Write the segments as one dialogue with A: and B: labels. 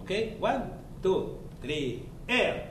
A: Okay, 1, 2, 3, air.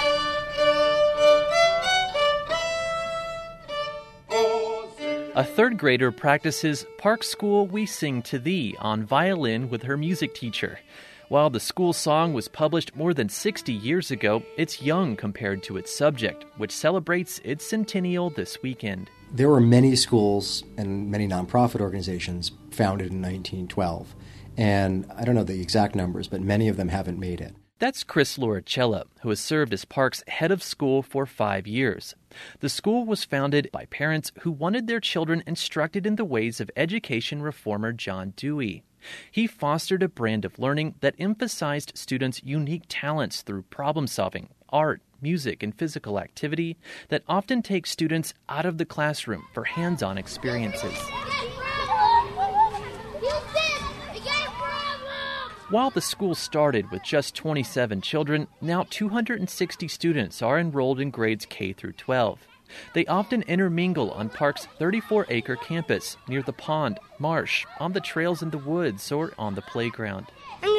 B: A third grader practices Park School We Sing to Thee on violin with her music teacher. While the school song was published more than 60 years ago, it's young compared to its subject, which celebrates its centennial this weekend.
C: There were many schools and many nonprofit organizations founded in 1912, and I don't know the exact numbers, but many of them haven't made it.
B: That's Chris Loricella, who has served as Park's head of school for 5 years. The school was founded by parents who wanted their children instructed in the ways of education reformer John Dewey. He fostered a brand of learning that emphasized students' unique talents through problem-solving, art, music, and physical activity that often take students out of the classroom for hands-on experiences. While the school started with just 27 children, now 260 students are enrolled in grades K through 12. They often intermingle on Park's 34-acre campus, near the pond, marsh, on the trails in the woods, or on the playground.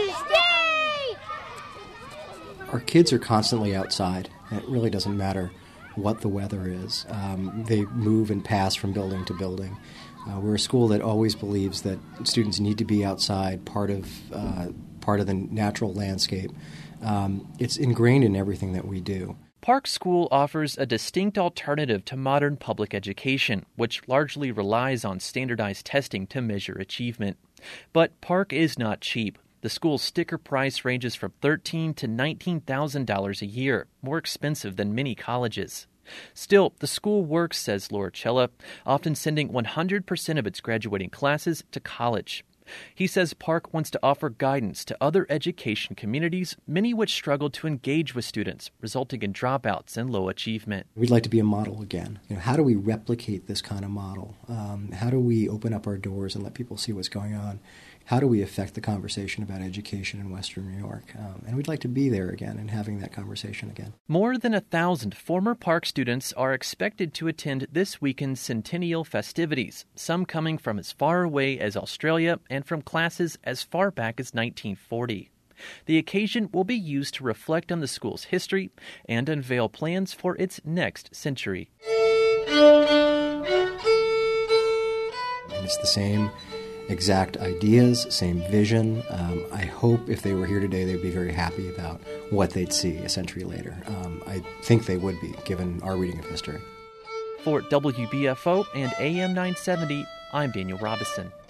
C: Our kids are constantly outside, and it really doesn't matter what the weather is. They move and pass from building to building. We're a school that always believes that students need to be outside, part of the natural landscape. It's ingrained in everything that we do.
B: Park School offers a distinct alternative to modern public education, which largely relies on standardized testing to measure achievement. But Park is not cheap. The school's sticker price ranges from $13,000 to $19,000 a year, more expensive than many colleges. Still, the school works, says Loricella, often sending 100% of its graduating classes to college. He says Park wants to offer guidance to other education communities, many which struggle to engage with students, resulting in dropouts and low achievement.
C: We'd like to be a model again. How do we replicate this kind of model? How do we open up our doors and let people see what's going on? How do we affect the conversation about education in Western New York? And we'd like to be there again and having that conversation again.
B: More than 1,000 former Park students are expected to attend this weekend's centennial festivities, some coming from as far away as Australia and from classes as far back as 1940. The occasion will be used to reflect on the school's history and unveil plans for its next century.
C: And it's the same exact ideas, same vision. I hope if they were here today, they'd be very happy about what they'd see a century later. I think they would be, given our reading of history.
B: For WBFO and AM 970, I'm Daniel Robison.